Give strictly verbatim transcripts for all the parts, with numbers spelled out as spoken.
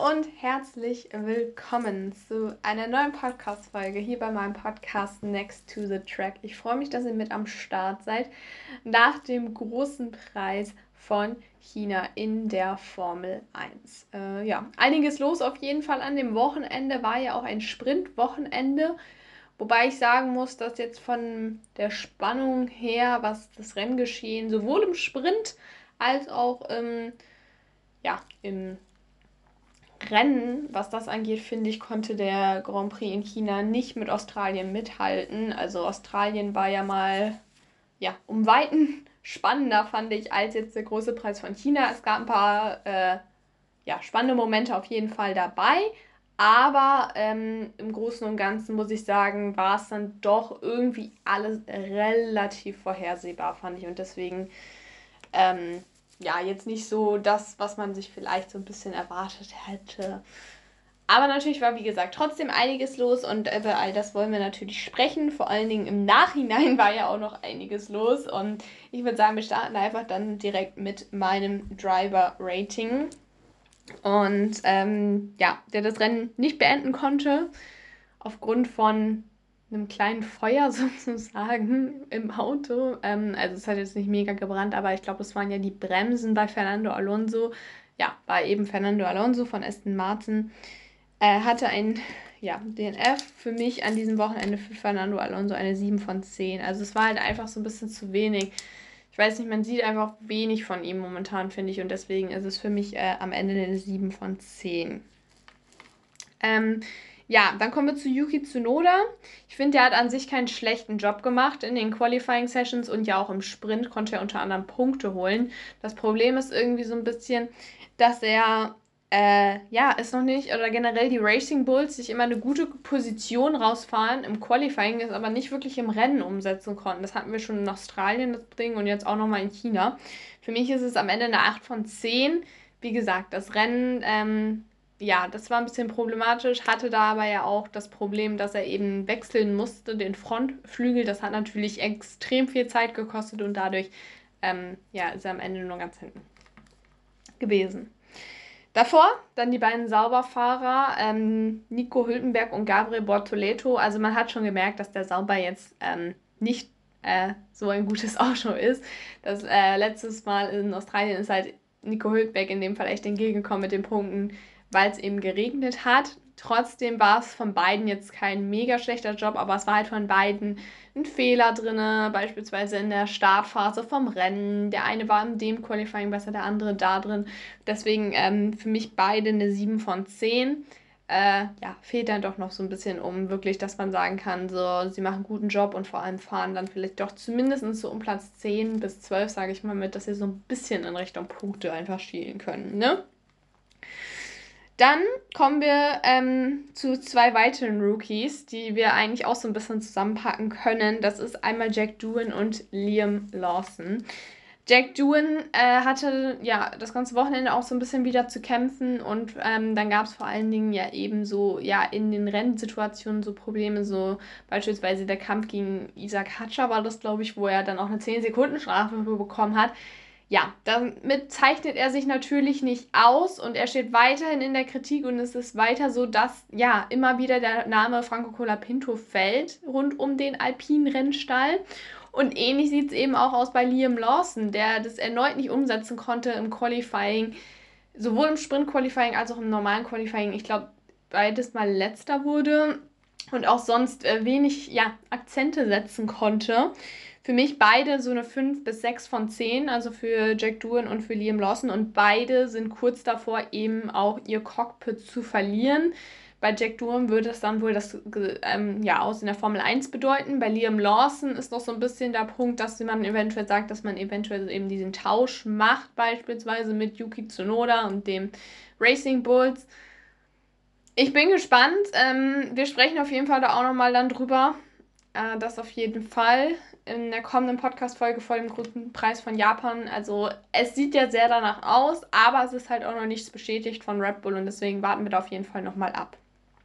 und herzlich willkommen zu einer neuen Podcast-Folge hier bei meinem Podcast Next to the Track. Ich freue mich, dass ihr mit am Start seid nach dem großen Preis von China in der Formel eins. Äh, ja, einiges los auf jeden Fall an dem Wochenende, war ja auch ein Sprintwochenende, wobei ich sagen muss, dass jetzt von der Spannung her, was das Renngeschehen sowohl im Sprint als auch im, ja, im Rennen, was das angeht, finde ich, konnte der Grand Prix in China nicht mit Australien mithalten. Also Australien war ja mal, ja, um Weiten spannender, fand ich, als jetzt der große Preis von China. Es gab ein paar, äh, ja, spannende Momente auf jeden Fall dabei. Aber ähm, im Großen und Ganzen muss ich sagen, war es dann doch irgendwie alles relativ vorhersehbar, fand ich. Und deswegen, ähm, ja, jetzt nicht so das, was man sich vielleicht so ein bisschen erwartet hätte. Aber natürlich war, wie gesagt, trotzdem einiges los und über all das wollen wir natürlich sprechen. Vor allen Dingen im Nachhinein war ja auch noch einiges los. Und ich würde sagen, wir starten einfach dann direkt mit meinem Driver-Rating. Und ähm, ja, der das Rennen nicht beenden konnte, aufgrund von einem kleinen Feuer sozusagen im Auto. Ähm, also es hat jetzt nicht mega gebrannt, aber ich glaube, es waren ja die Bremsen bei Fernando Alonso. Ja, war eben Fernando Alonso von Aston Martin. Er hatte ein ja, D N F für mich an diesem Wochenende für Fernando Alonso eine sieben von zehn. Also es war halt einfach so ein bisschen zu wenig. Ich weiß nicht, man sieht einfach wenig von ihm momentan, finde ich. Und deswegen ist es für mich äh, am Ende eine sieben von zehn. Ähm, ja, dann kommen wir zu Yuki Tsunoda. Ich finde, der hat an sich keinen schlechten Job gemacht in den Qualifying Sessions und ja auch im Sprint konnte er unter anderem Punkte holen. Das Problem ist irgendwie so ein bisschen, dass er äh, ja, ist noch nicht, oder generell die Racing Bulls sich immer eine gute Position rausfahren im Qualifying, das aber nicht wirklich im Rennen umsetzen konnten. Das hatten wir schon in Australien, das Ding, und jetzt auch nochmal in China. Für mich ist es am Ende eine acht von zehn. Wie gesagt, das Rennen, ähm, ja, das war ein bisschen problematisch, hatte da aber ja auch das Problem, dass er eben wechseln musste, den Frontflügel. Das hat natürlich extrem viel Zeit gekostet und dadurch, ähm, ja, ist er am Ende nur ganz hinten gewesen. Davor dann die beiden Sauberfahrer, ähm, Nico Hülkenberg und Gabriel Bortoleto. Also man hat schon gemerkt, dass der Sauber jetzt ähm, nicht äh, so ein gutes Auto ist. Das äh, letztes Mal in Australien ist halt Nico Hülkenberg in dem Fall echt entgegengekommen mit den Punkten, weil es eben geregnet hat. Trotzdem war es von beiden jetzt kein mega schlechter Job, aber es war halt von beiden ein Fehler drin, beispielsweise in der Startphase vom Rennen. Der eine war im dem Qualifying besser, der andere da drin. Deswegen ähm, für mich beide eine sieben von zehn. Äh, ja, fehlt dann doch noch so ein bisschen, um wirklich, dass man sagen kann, so, sie machen einen guten Job und vor allem fahren dann vielleicht doch zumindest so um Platz zehn bis zwölf, sage ich mal, mit, dass sie so ein bisschen in Richtung Punkte einfach schielen können, ne? Dann kommen wir ähm, zu zwei weiteren Rookies, die wir eigentlich auch so ein bisschen zusammenpacken können. Das ist einmal Jack Doohan und Liam Lawson. Jack Doohan äh, hatte ja das ganze Wochenende auch so ein bisschen wieder zu kämpfen und ähm, dann gab es vor allen Dingen ja eben so ja in den Rennsituationen so Probleme, so beispielsweise der Kampf gegen Isaac Hatcher war das, glaube ich, wo er dann auch eine zehn Sekunden Strafe bekommen hat. Ja, damit zeichnet er sich natürlich nicht aus und er steht weiterhin in der Kritik und es ist weiter so, dass ja immer wieder der Name Franco Colapinto fällt rund um den alpinen Rennstall. Und ähnlich sieht es eben auch aus bei Liam Lawson, der das erneut nicht umsetzen konnte im Qualifying, sowohl im Sprint-Qualifying als auch im normalen Qualifying. Ich glaube, beides mal letzter wurde und auch sonst äh, wenig ja, Akzente setzen konnte. Für mich beide so eine fünf bis sechs von zehn, also für Jack Doohan und für Liam Lawson. Und beide sind kurz davor, eben auch ihr Cockpit zu verlieren. Bei Jack Doohan würde es dann wohl das ähm, ja, Aus in der Formel eins bedeuten. Bei Liam Lawson ist noch so ein bisschen der Punkt, dass man eventuell sagt, dass man eventuell eben diesen Tausch macht, beispielsweise mit Yuki Tsunoda und dem Racing Bulls. Ich bin gespannt. Ähm, wir sprechen auf jeden Fall da auch nochmal dann drüber. Äh, das auf jeden Fall in der kommenden Podcast-Folge vor dem großen Preis von Japan. Also es sieht ja sehr danach aus, aber es ist halt auch noch nichts bestätigt von Red Bull und deswegen warten wir da auf jeden Fall nochmal ab.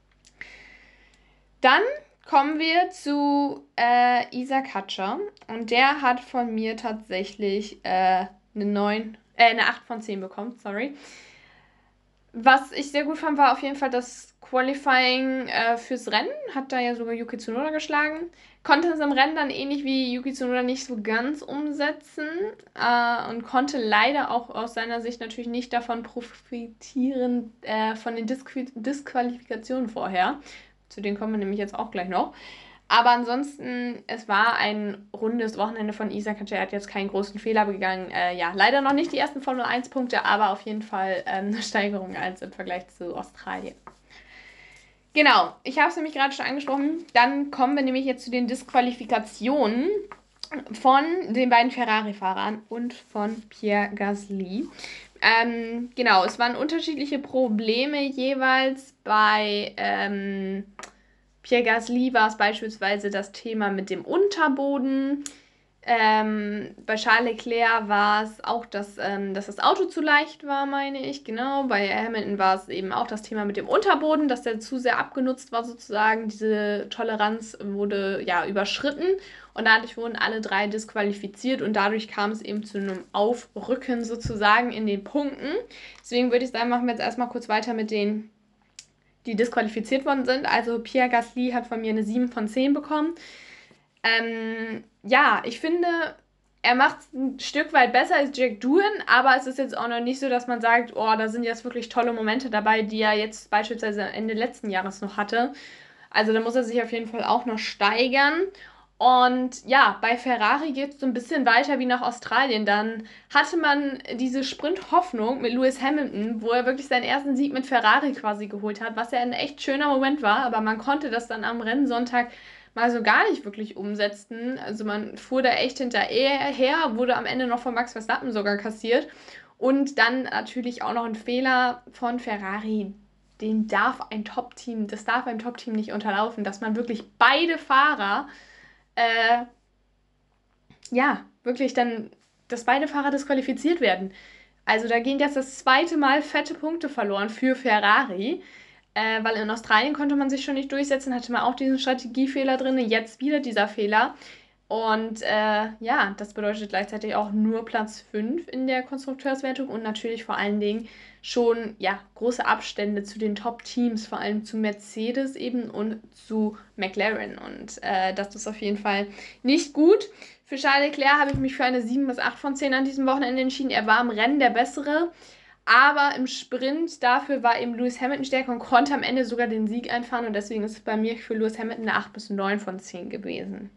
Dann kommen wir zu äh, Isaac Hatcher und der hat von mir tatsächlich äh, eine neun, äh, eine acht von zehn bekommen, sorry. Was ich sehr gut fand, war auf jeden Fall das Qualifying äh, fürs Rennen. Hat da ja sogar Yuki Tsunoda geschlagen. Konnte es im Rennen dann ähnlich wie Yuki Tsunoda nicht so ganz umsetzen äh, und konnte leider auch aus seiner Sicht natürlich nicht davon profitieren, äh, von den Disqu Disqualifikationen vorher. Zu denen kommen wir nämlich jetzt auch gleich noch. Aber ansonsten, es war ein rundes Wochenende von Isaac. Er hat jetzt keinen großen Fehler begangen. Äh, ja, leider noch nicht die ersten Formel eins Punkte, aber auf jeden Fall ähm, eine Steigerung als im Vergleich zu Australien. Genau, ich habe es nämlich gerade schon angesprochen. Dann kommen wir nämlich jetzt zu den Disqualifikationen von den beiden Ferrari-Fahrern und von Pierre Gasly. Ähm, genau, es waren unterschiedliche Probleme jeweils bei ähm, Pierre Gasly war es beispielsweise das Thema mit dem Unterboden. Ähm, bei Charles Leclerc war es auch, dass, ähm, dass das Auto zu leicht war, meine ich. Genau. Bei Hamilton war es eben auch das Thema mit dem Unterboden, dass der zu sehr abgenutzt war sozusagen. Diese Toleranz wurde ja überschritten und dadurch wurden alle drei disqualifiziert und dadurch kam es eben zu einem Aufrücken sozusagen in den Punkten. Deswegen würde ich sagen, machen wir jetzt erstmal kurz weiter mit den, die disqualifiziert worden sind. Also Pierre Gasly hat von mir eine sieben von zehn bekommen. Ähm, ja, ich finde, er macht es ein Stück weit besser als Jack Doohan, aber es ist jetzt auch noch nicht so, dass man sagt, oh, da sind jetzt wirklich tolle Momente dabei, die er jetzt beispielsweise Ende letzten Jahres noch hatte. Also da muss er sich auf jeden Fall auch noch steigern. Und ja, bei Ferrari geht es so ein bisschen weiter wie nach Australien. Dann hatte man diese Sprint-Hoffnung mit Lewis Hamilton, wo er wirklich seinen ersten Sieg mit Ferrari quasi geholt hat, was ja ein echt schöner Moment war, aber man konnte das dann am Rennsonntag mal so gar nicht wirklich umsetzen. Also man fuhr da echt hinterher, wurde am Ende noch von Max Verstappen sogar kassiert. Und dann natürlich auch noch ein Fehler von Ferrari. Den darf ein Top-Team, das darf ein Top-Team nicht unterlaufen, dass man wirklich beide Fahrer äh, ja, wirklich dann, dass beide Fahrer disqualifiziert werden. Also da gehen jetzt das zweite Mal fette Punkte verloren für Ferrari, äh, weil in Australien konnte man sich schon nicht durchsetzen, hatte man auch diesen Strategiefehler drin, jetzt wieder dieser Fehler. Und äh, ja, das bedeutet gleichzeitig auch nur Platz fünf in der Konstrukteurswertung und natürlich vor allen Dingen schon ja, große Abstände zu den Top-Teams, vor allem zu Mercedes eben und zu McLaren. Und äh, das ist auf jeden Fall nicht gut. Für Charles Leclerc habe ich mich für eine sieben bis acht von zehn an diesem Wochenende entschieden. Er war im Rennen der Bessere, aber im Sprint dafür war eben Lewis Hamilton stärker und konnte am Ende sogar den Sieg einfahren. Und deswegen ist es bei mir für Lewis Hamilton eine acht bis neun von zehn gewesen.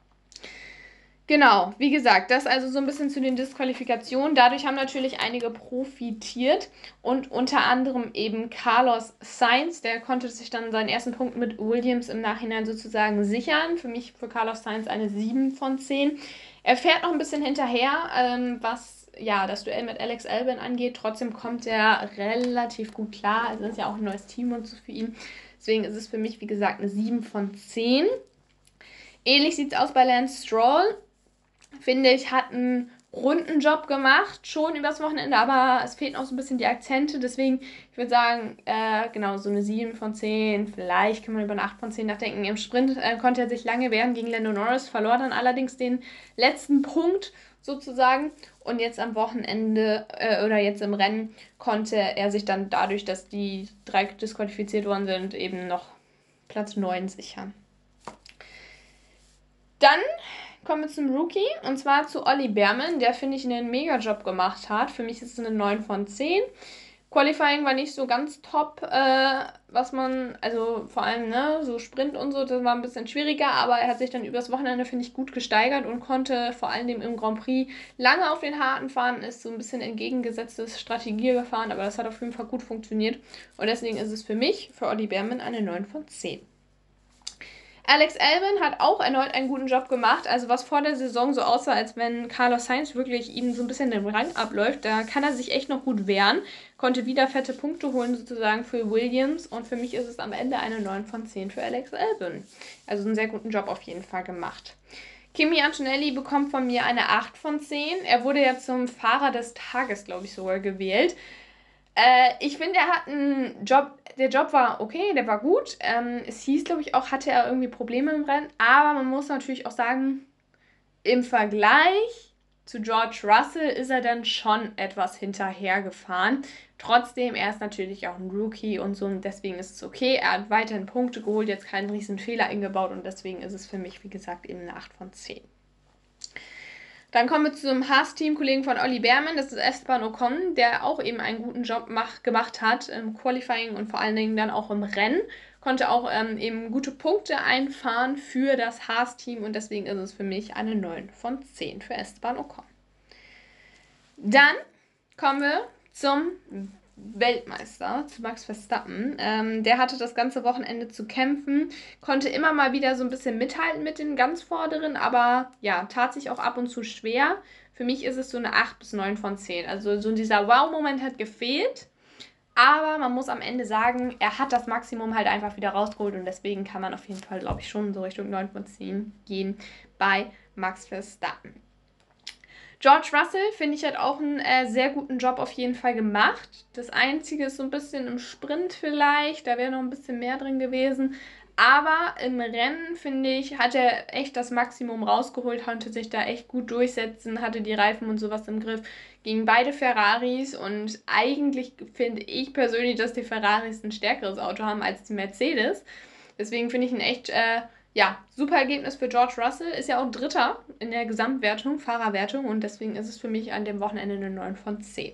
Genau, wie gesagt, das also so ein bisschen zu den Disqualifikationen. Dadurch haben natürlich einige profitiert und unter anderem eben Carlos Sainz, der konnte sich dann seinen ersten Punkt mit Williams im Nachhinein sozusagen sichern. Für mich, für Carlos Sainz eine sieben von zehn. Er fährt noch ein bisschen hinterher, ähm, was ja das Duell mit Alex Albon angeht. Trotzdem kommt er relativ gut klar. Also das ist ja auch ein neues Team und so für ihn. Deswegen ist es für mich, wie gesagt, eine sieben von zehn. Ähnlich sieht es aus bei Lance Stroll. Finde ich, hat einen runden Job gemacht, schon übers Wochenende, aber es fehlen auch so ein bisschen die Akzente. Deswegen, ich würde sagen, äh, genau, so eine sieben von zehn. Vielleicht kann man über eine acht von zehn nachdenken. Im Sprint äh, konnte er sich lange wehren gegen Lando Norris, verlor dann allerdings den letzten Punkt sozusagen. Und jetzt am Wochenende äh, oder jetzt im Rennen konnte er sich dann dadurch, dass die drei disqualifiziert worden sind, eben noch Platz neun sichern. Dann kommen wir zum Rookie und zwar zu Olli Behrmann, der, finde ich, einen Mega-Job gemacht hat. Für mich ist es eine neun von zehn. Qualifying war nicht so ganz top, äh, was man, also vor allem, ne, so Sprint und so, das war ein bisschen schwieriger, aber er hat sich dann übers Wochenende, finde ich, gut gesteigert und konnte vor allem im Grand Prix lange auf den Harten fahren, ist so ein bisschen entgegengesetztes Strategie gefahren, aber das hat auf jeden Fall gut funktioniert und deswegen ist es für mich, für Olli Behrmann, eine neun von zehn. Alex Albon hat auch erneut einen guten Job gemacht. Also was vor der Saison so aussah, als wenn Carlos Sainz wirklich ihm so ein bisschen den Rang abläuft, da kann er sich echt noch gut wehren. Konnte wieder fette Punkte holen sozusagen für Williams. Und für mich ist es am Ende eine neun von zehn für Alex Albon. Also einen sehr guten Job auf jeden Fall gemacht. Kimi Antonelli bekommt von mir eine acht von zehn. Er wurde ja zum Fahrer des Tages, glaube ich, sogar gewählt. Äh, ich finde, er hat einen Job, der Job war okay, der war gut. Ähm, es hieß, glaube ich, auch, hatte er irgendwie Probleme im Rennen. Aber man muss natürlich auch sagen, im Vergleich zu George Russell ist er dann schon etwas hinterhergefahren. Trotzdem, er ist natürlich auch ein Rookie und so, und deswegen ist es okay. Er hat weiterhin Punkte geholt, jetzt keinen riesen Fehler eingebaut, und deswegen ist es für mich, wie gesagt, eben eine acht von zehn. Dann kommen wir zum Haas-Team-Kollegen von Olli Behrmann, das ist Esteban Ocon, der auch eben einen guten Job mach, gemacht hat im Qualifying und vor allen Dingen dann auch im Rennen. Konnte auch ähm, eben gute Punkte einfahren für das Haas-Team, und deswegen ist es für mich eine neun von zehn für Esteban Ocon. Dann kommen wir zum Weltmeister, zu Max Verstappen. Ähm, der hatte das ganze Wochenende zu kämpfen, konnte immer mal wieder so ein bisschen mithalten mit den ganz Vorderen, aber ja, tat sich auch ab und zu schwer. Für mich ist es so eine acht bis neun von zehn. Also so dieser Wow-Moment hat gefehlt, aber man muss am Ende sagen, er hat das Maximum halt einfach wieder rausgeholt, und deswegen kann man auf jeden Fall, glaube ich, schon so Richtung neun von zehn gehen bei Max Verstappen. George Russell, finde ich, hat auch einen äh, sehr guten Job auf jeden Fall gemacht. Das Einzige ist so ein bisschen im Sprint vielleicht, da wäre noch ein bisschen mehr drin gewesen. Aber im Rennen, finde ich, hat er echt das Maximum rausgeholt, konnte sich da echt gut durchsetzen, hatte die Reifen und sowas im Griff gegen beide Ferraris. Und eigentlich finde ich persönlich, dass die Ferraris ein stärkeres Auto haben als die Mercedes. Deswegen finde ich ihn echt... Äh, Ja, super Ergebnis für George Russell. Ist ja auch Dritter in der Gesamtwertung, Fahrerwertung, und deswegen ist es für mich an dem Wochenende eine neun von zehn.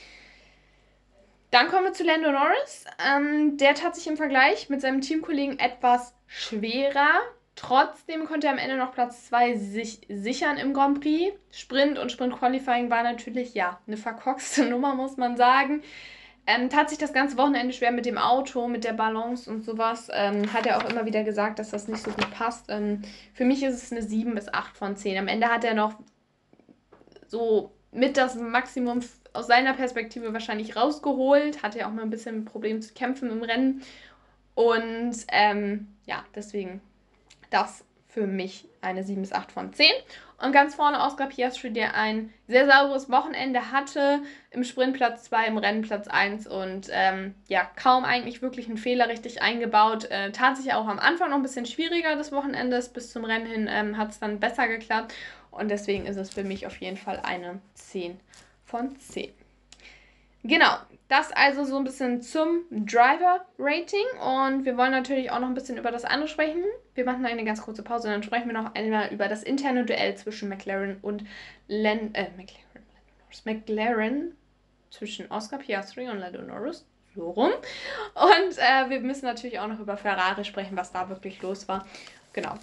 Dann kommen wir zu Lando Norris. Ähm, der tat sich im Vergleich mit seinem Teamkollegen etwas schwerer. Trotzdem konnte er am Ende noch Platz zwei sich sichern im Grand Prix. Sprint und Sprint-Qualifying war natürlich, ja, eine verkorkste Nummer, muss man sagen. Ähm, tat sich das ganze Wochenende schwer mit dem Auto, mit der Balance und sowas. Ähm, hat er auch immer wieder gesagt, dass das nicht so gut passt. Ähm, für mich ist es eine sieben bis acht von zehn. Am Ende hat er noch so mit das Maximum aus seiner Perspektive wahrscheinlich rausgeholt. Hatte ja auch mal ein bisschen ein Problem zu kämpfen im Rennen. Und ähm, ja, deswegen das für mich eine sieben bis acht von zehn. Und ganz vorne Oscar Piastri, der ein sehr sauberes Wochenende hatte. Im Sprint Platz zwei, im Rennen Platz eins, und ähm, ja, kaum eigentlich wirklich einen Fehler richtig eingebaut. Äh, tat sich auch am Anfang noch ein bisschen schwieriger des Wochenendes. Bis zum Rennen hin ähm, hat es dann besser geklappt. Und deswegen ist es für mich auf jeden Fall eine zehn von zehn. Genau, das also so ein bisschen zum Driver-Rating, und wir wollen natürlich auch noch ein bisschen über das andere sprechen. Wir machen eine ganz kurze Pause, dann sprechen wir noch einmal über das interne Duell zwischen McLaren und Len äh, McLaren, McLaren zwischen Oscar Piastri und Lando Norris, so rum. Und äh, wir müssen natürlich auch noch über Ferrari sprechen, was da wirklich los war. Genau.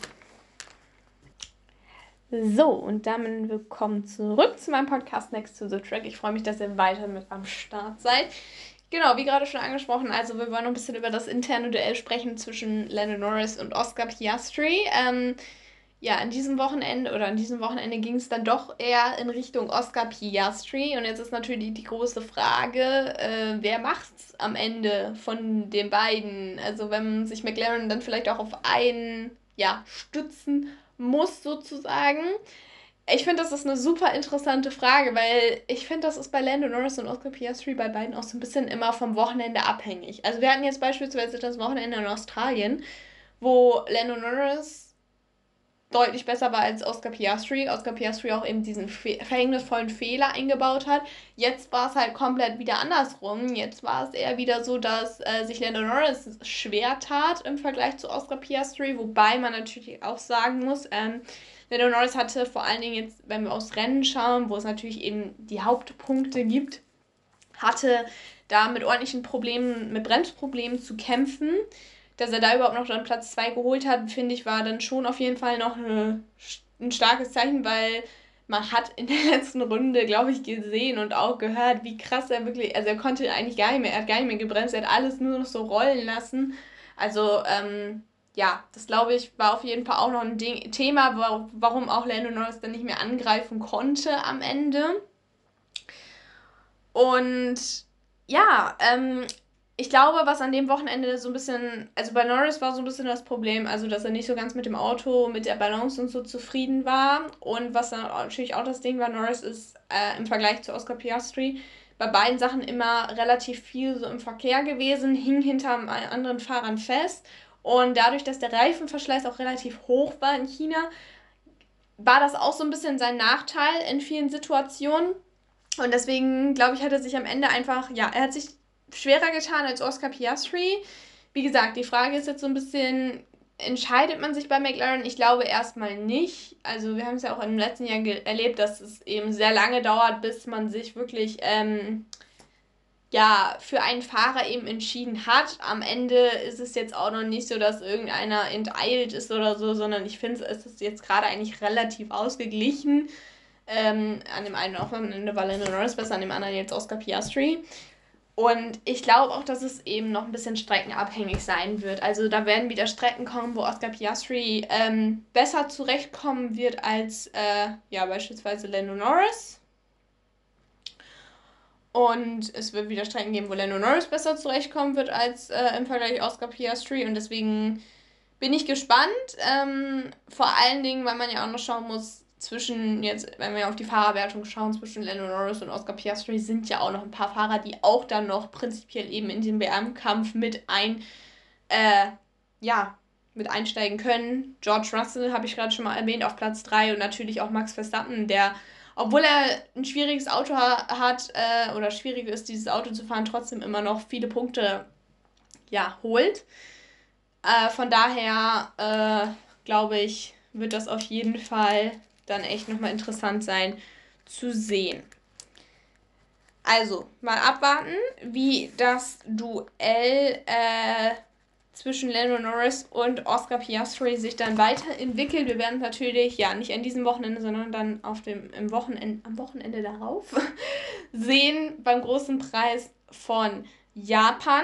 So, und damit willkommen zurück zu meinem Podcast Next to the Track. Ich freue mich, dass ihr weiter mit am Start seid. Genau, wie gerade schon angesprochen, also wir wollen noch ein bisschen über das interne Duell sprechen zwischen Lando Norris und Oscar Piastri. Ähm, ja, an diesem Wochenende oder an diesem Wochenende ging es dann doch eher in Richtung Oscar Piastri. Und jetzt ist natürlich die große Frage, äh, wer macht's am Ende von den beiden? Also wenn sich McLaren dann vielleicht auch auf einen, ja, stützen muss sozusagen. Ich finde, das ist eine super interessante Frage, weil ich finde, das ist bei Lando Norris und Oscar Piastri bei beiden auch so ein bisschen immer vom Wochenende abhängig. Also wir hatten jetzt beispielsweise das Wochenende in Australien, wo Lando Norris deutlich besser war als Oscar Piastri. Oscar Piastri auch eben diesen fe- verhängnisvollen Fehler eingebaut hat. Jetzt war es halt komplett wieder andersrum. Jetzt war es eher wieder so, dass äh, sich Lando Norris schwer tat im Vergleich zu Oscar Piastri, wobei man natürlich auch sagen muss, ähm, Lando Norris hatte vor allen Dingen jetzt, wenn wir aufs Rennen schauen, wo es natürlich eben die Hauptpunkte gibt, hatte da mit ordentlichen Problemen, mit Bremsproblemen zu kämpfen. Dass er da überhaupt noch dann Platz zwei geholt hat, finde ich, war dann schon auf jeden Fall noch eine, ein starkes Zeichen, weil man hat in der letzten Runde, glaube ich, gesehen und auch gehört, wie krass er wirklich, also er konnte eigentlich gar nicht mehr, er hat gar nicht mehr gebremst, er hat alles nur noch so rollen lassen. Also, ähm, ja, das glaube ich, war auf jeden Fall auch noch ein Ding, Thema, warum auch Lando Norris dann nicht mehr angreifen konnte am Ende. Und ja, ähm, ich glaube, was an dem Wochenende so ein bisschen, also bei Norris war so ein bisschen das Problem, also dass er nicht so ganz mit dem Auto, mit der Balance und so zufrieden war. Und was dann natürlich auch das Ding war, Norris ist äh, im Vergleich zu Oscar Piastri bei beiden Sachen immer relativ viel so im Verkehr gewesen, hing hinter anderen Fahrern fest. Und dadurch, dass der Reifenverschleiß auch relativ hoch war in China, war das auch so ein bisschen sein Nachteil in vielen Situationen. Und deswegen, glaube ich, hat er sich am Ende einfach, ja, er hat sich schwerer getan als Oscar Piastri. Wie gesagt, die Frage ist jetzt so ein bisschen, entscheidet man sich bei McLaren? Ich glaube erstmal nicht. Also wir haben es ja auch im letzten Jahr erlebt, dass es eben sehr lange dauert, bis man sich wirklich ähm, ja, für einen Fahrer eben entschieden hat. Am Ende ist es jetzt auch noch nicht so, dass irgendeiner enteilt ist oder so, sondern ich finde, es ist jetzt gerade eigentlich relativ ausgeglichen. Ähm, an dem einen auch am Ende war Lando Norris besser, an dem anderen jetzt Oscar Piastri. Und ich glaube auch, dass es eben noch ein bisschen streckenabhängig sein wird. Also da werden wieder Strecken kommen, wo Oscar Piastri ähm, besser zurechtkommen wird als äh, ja, beispielsweise Lando Norris. Und es wird wieder Strecken geben, wo Lando Norris besser zurechtkommen wird als äh, im Vergleich Oscar Piastri. Und deswegen bin ich gespannt. Ähm, vor allen Dingen, weil man ja auch noch schauen muss, zwischen jetzt, wenn wir auf die Fahrerwertung schauen, zwischen Lando Norris und Oscar Piastri sind ja auch noch ein paar Fahrer, die auch dann noch prinzipiell eben in den W M-Kampf mit ein, äh, ja, mit einsteigen können. George Russell habe ich gerade schon mal erwähnt, auf Platz drei und natürlich auch Max Verstappen, der, obwohl er ein schwieriges Auto hat äh, oder schwierig ist, dieses Auto zu fahren, trotzdem immer noch viele Punkte ja, holt. Äh, von daher äh, glaube ich, wird das auf jeden Fall dann echt nochmal interessant sein zu sehen. Also, mal abwarten, wie das Duell äh, zwischen Lando Norris und Oscar Piastri sich dann weiterentwickelt. Wir werden natürlich, ja, nicht an diesem Wochenende, sondern dann auf dem, im Wochenende, am Wochenende darauf sehen beim großen Preis von Japan.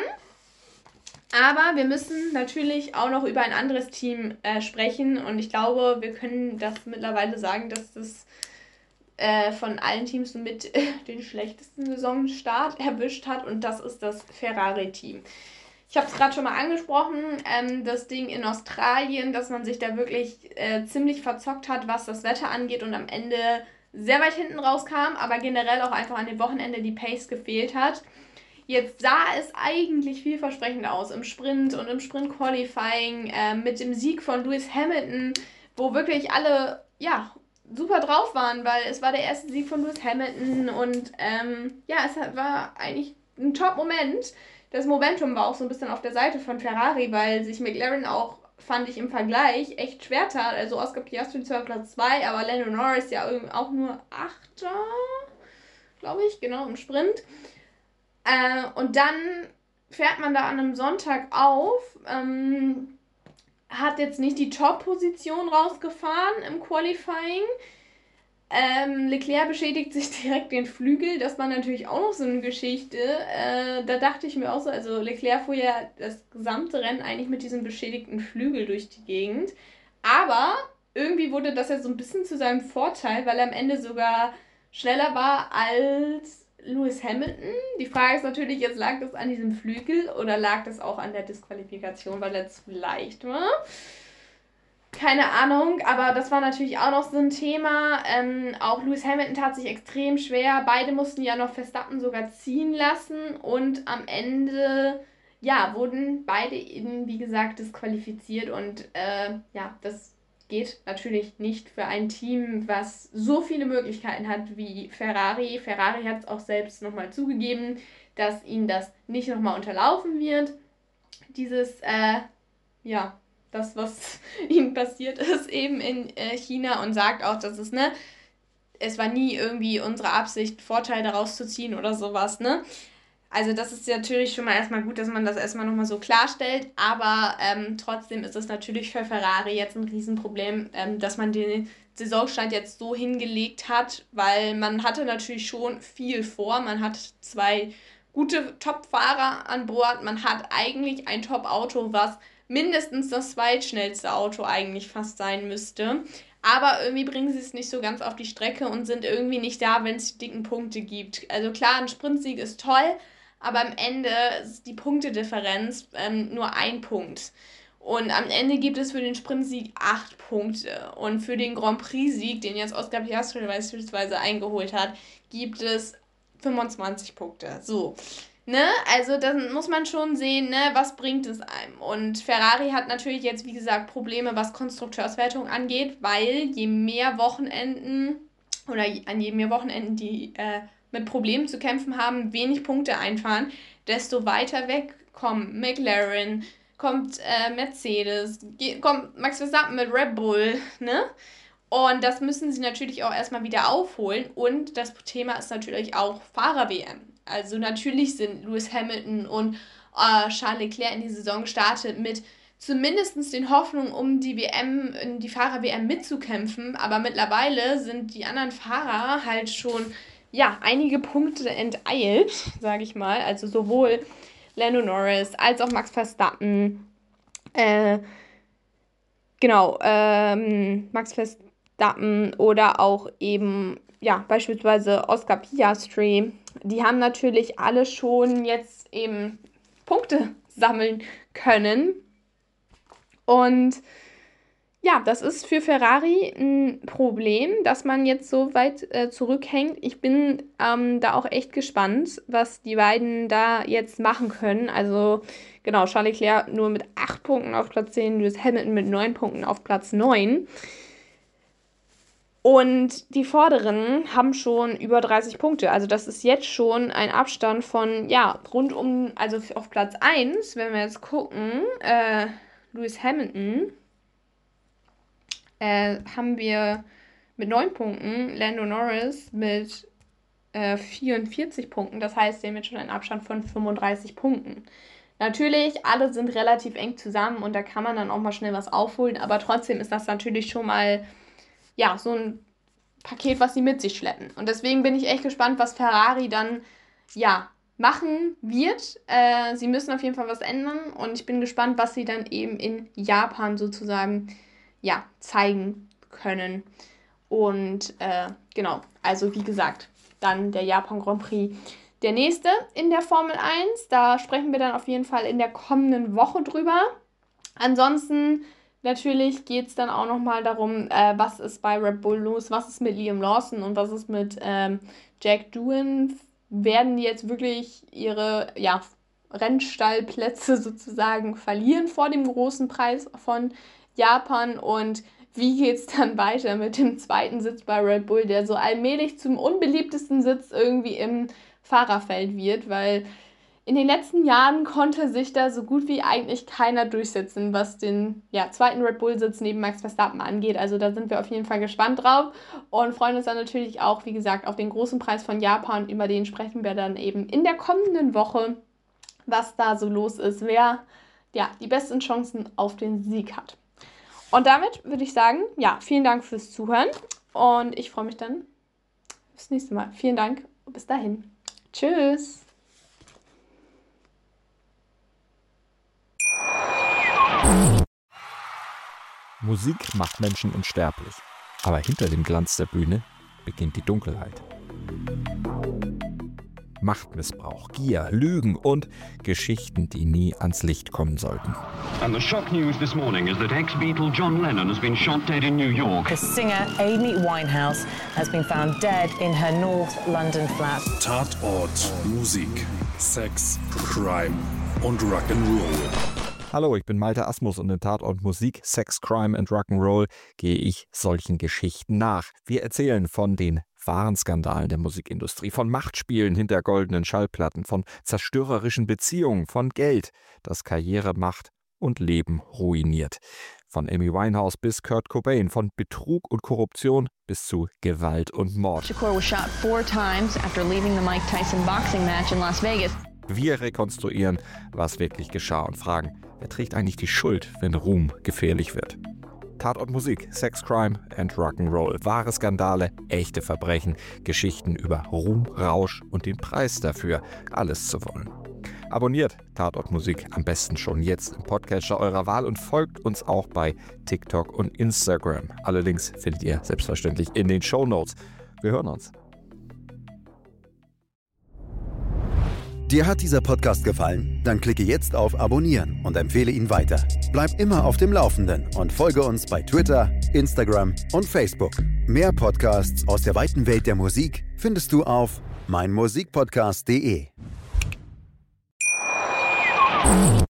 Aber wir müssen natürlich auch noch über ein anderes Team äh, sprechen und ich glaube, wir können das mittlerweile sagen, dass das äh, von allen Teams mit äh, den schlechtesten Saisonstart erwischt hat und das ist das Ferrari-Team. Ich habe es gerade schon mal angesprochen, ähm, das Ding in Australien, dass man sich da wirklich äh, ziemlich verzockt hat, was das Wetter angeht und am Ende sehr weit hinten rauskam, aber generell auch einfach an dem Wochenende die Pace gefehlt hat. Jetzt sah es eigentlich vielversprechend aus im Sprint und im Sprint-Qualifying äh, mit dem Sieg von Lewis Hamilton, wo wirklich alle, ja, super drauf waren, weil es war der erste Sieg von Lewis Hamilton und ähm, ja, es war eigentlich ein Top-Moment. Das Momentum war auch so ein bisschen auf der Seite von Ferrari, weil sich McLaren auch, fand ich im Vergleich, echt schwer tat. Also Oscar Piastri zwar Platz zwei, aber Lando Norris ja auch nur Achter, glaube ich, genau, im Sprint. Äh, und dann fährt man da an einem Sonntag auf, ähm, hat jetzt nicht die Top-Position rausgefahren im Qualifying. Ähm, Leclerc beschädigt sich direkt den Flügel, das war natürlich auch noch so eine Geschichte. Äh, da dachte ich mir auch so, also Leclerc fuhr ja das gesamte Rennen eigentlich mit diesem beschädigten Flügel durch die Gegend. Aber irgendwie wurde das ja so ein bisschen zu seinem Vorteil, weil er am Ende sogar schneller war als Lewis Hamilton. Die Frage ist natürlich, jetzt lag das an diesem Flügel oder lag das auch an der Disqualifikation, weil er zu leicht war? Keine Ahnung, aber das war natürlich auch noch so ein Thema. Ähm, auch Lewis Hamilton tat sich extrem schwer. Beide mussten ja noch Verstappen sogar ziehen lassen und am Ende, ja, wurden beide eben, wie gesagt, disqualifiziert und äh, ja, das geht natürlich nicht für ein Team, was so viele Möglichkeiten hat wie Ferrari. Ferrari hat es auch selbst nochmal zugegeben, dass ihnen das nicht nochmal unterlaufen wird. Dieses, äh, ja, das, was ihnen passiert ist, eben in äh, China und sagt auch, dass es, ne, es war nie irgendwie unsere Absicht, Vorteile daraus zu ziehen oder sowas, ne. Also das ist natürlich schon mal erstmal gut, dass man das erstmal nochmal so klarstellt, aber ähm, trotzdem ist es natürlich für Ferrari jetzt ein Riesenproblem, ähm, dass man den Saisonstart jetzt so hingelegt hat, weil man hatte natürlich schon viel vor, man hat zwei gute Top-Fahrer an Bord, man hat eigentlich ein Top-Auto, was mindestens das zweitschnellste Auto eigentlich fast sein müsste. Aber irgendwie bringen sie es nicht so ganz auf die Strecke und sind irgendwie nicht da, wenn es die dicken Punkte gibt. Also klar, ein Sprintsieg ist toll, aber am Ende ist die Punktedifferenz ähm, nur ein Punkt. Und am Ende gibt es für den Sprintsieg acht Punkte. Und für den Grand Prix-Sieg, den jetzt Oscar Piastri beispielsweise eingeholt hat, gibt es fünfundzwanzig Punkte. So. Ne? Also dann muss man schon sehen, ne, was bringt es einem. Und Ferrari hat natürlich jetzt, wie gesagt, Probleme, was Konstrukteurswertung angeht, weil je mehr Wochenenden oder an je mehr Wochenenden die äh, mit Problemen zu kämpfen haben, wenig Punkte einfahren, desto weiter weg kommen McLaren, kommt äh, Mercedes, ge- kommt Max Verstappen mit Red Bull, ne? Und das müssen sie natürlich auch erstmal wieder aufholen. Und das Thema ist natürlich auch Fahrer-W M. Also natürlich sind Lewis Hamilton und äh, Charles Leclerc in die Saison gestartet mit zumindest den Hoffnungen, um die W M, in die Fahrer-W M mitzukämpfen. Aber mittlerweile sind die anderen Fahrer halt schon, ja, einige Punkte enteilt, sage ich mal. Also sowohl Lando Norris als auch Max Verstappen. Äh, genau, ähm, Max Verstappen oder auch eben, ja, beispielsweise Oscar Piastri. Die haben natürlich alle schon jetzt eben Punkte sammeln können. Und ja, das ist für Ferrari ein Problem, dass man jetzt so weit äh, zurückhängt. Ich bin ähm, da auch echt gespannt, was die beiden da jetzt machen können. Also genau, Charles Leclerc nur mit acht Punkten auf Platz zehn, Lewis Hamilton mit neun Punkten auf Platz neun. Und die Vorderen haben schon über dreißig Punkte. Also das ist jetzt schon ein Abstand von, ja, rund um, also auf Platz eins, wenn wir jetzt gucken, äh, Lewis Hamilton, äh, haben wir mit neun Punkten, Lando Norris mit äh, vierundvierzig Punkten. Das heißt, sie haben jetzt schon einen Abstand von fünfunddreißig Punkten. Natürlich, alle sind relativ eng zusammen und da kann man dann auch mal schnell was aufholen, aber trotzdem ist das natürlich schon mal, ja, so ein Paket, was sie mit sich schleppen. Und deswegen bin ich echt gespannt, was Ferrari dann, ja, machen wird. Äh, sie müssen auf jeden Fall was ändern und ich bin gespannt, was sie dann eben in Japan sozusagen, ja, zeigen können. Und äh, genau, also wie gesagt, dann der Japan Grand Prix. Der nächste in der Formel eins, da sprechen wir dann auf jeden Fall in der kommenden Woche drüber. Ansonsten natürlich geht es dann auch nochmal darum, äh, was ist bei Red Bull los, was ist mit Liam Lawson und was ist mit ähm, Jack Doohan. Werden die jetzt wirklich ihre, ja, Rennstallplätze sozusagen verlieren vor dem großen Preis von Japan und wie geht es dann weiter mit dem zweiten Sitz bei Red Bull, der so allmählich zum unbeliebtesten Sitz irgendwie im Fahrerfeld wird, weil in den letzten Jahren konnte sich da so gut wie eigentlich keiner durchsetzen, was den ja, zweiten Red Bull-Sitz neben Max Verstappen angeht. Also da sind wir auf jeden Fall gespannt drauf und freuen uns dann natürlich auch, wie gesagt, auf den großen Preis von Japan. Über den sprechen wir dann eben in der kommenden Woche, was da so los ist, wer ja, die besten Chancen auf den Sieg hat. Und damit würde ich sagen, ja, vielen Dank fürs Zuhören und ich freue mich dann aufs nächste Mal. Vielen Dank und bis dahin. Tschüss! Musik macht Menschen unsterblich, aber hinter dem Glanz der Bühne beginnt die Dunkelheit. Machtmissbrauch, Gier, Lügen und Geschichten, die nie ans Licht kommen sollten. And the shock news this morning is that ex-Beatle John Lennon has been shot dead in New York. The singer Amy Winehouse has been found dead in her North London flat. Tatort, Musik, Sex, Crime und Rock'n'Roll. Hallo, ich bin Malte Asmus und in Tatort Musik, Sex, Crime and Rock'n'Roll gehe ich solchen Geschichten nach. Wir erzählen von den wahren Skandalen der Musikindustrie, von Machtspielen hinter goldenen Schallplatten, von zerstörerischen Beziehungen, von Geld, das Karriere, Macht und Leben ruiniert. Von Amy Winehouse bis Kurt Cobain, von Betrug und Korruption bis zu Gewalt und Mord. Shakur was shot four times after leaving the Mike Tyson boxing match in Las Vegas. Wir rekonstruieren, was wirklich geschah und fragen, wer trägt eigentlich die Schuld, wenn Ruhm gefährlich wird? Tatort Musik, Sex, Crime and Rock'n'Roll. Wahre Skandale, echte Verbrechen, Geschichten über Ruhm, Rausch und den Preis dafür, alles zu wollen. Abonniert Tatort Musik am besten schon jetzt im Podcatcher eurer Wahl und folgt uns auch bei TikTok und Instagram. Alle Links findet ihr selbstverständlich in den Shownotes. Wir hören uns. Dir hat dieser Podcast gefallen? Dann klicke jetzt auf Abonnieren und empfehle ihn weiter. Bleib immer auf dem Laufenden und folge uns bei Twitter, Instagram und Facebook. Mehr Podcasts aus der weiten Welt der Musik findest du auf meinmusikpodcast punkt de.